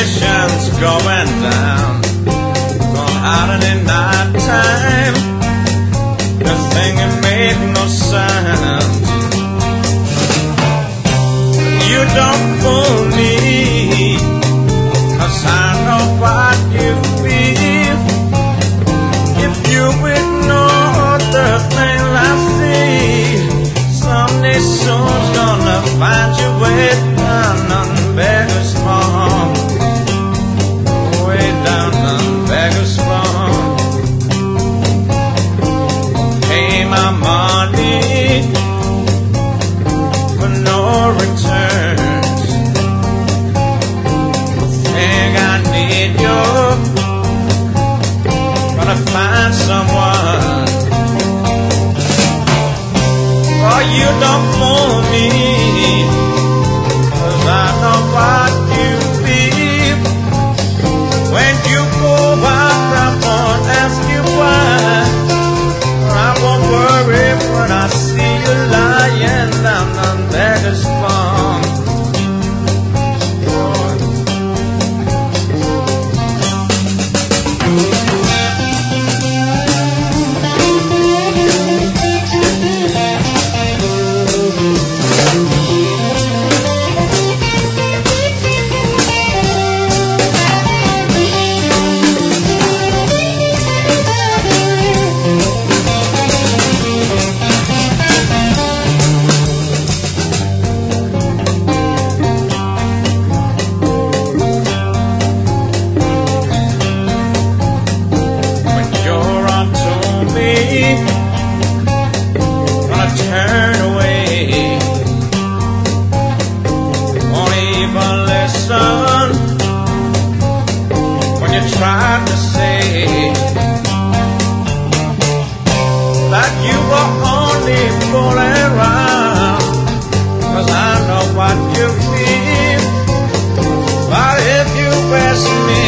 station's going down, gone out in the night time. The thing it made no sound. You don't fool me, 'cause I know what you feel. If you ignore the things I see, someday soon's gonna find you way down on Beggar's Farm, way down on Beggar's Farm. Pay my money for no returns. Think I need you, gonna find someone. Oh, you don't fool me, 'cause I know what you feel. When you go out, I won't ask you why. I won't worry when I see you lying down on Beggar's Farm. Gonna turn away, won't even listen when you try to say that you were only fooling around. 'Cause I know what you feel, but if you ask me,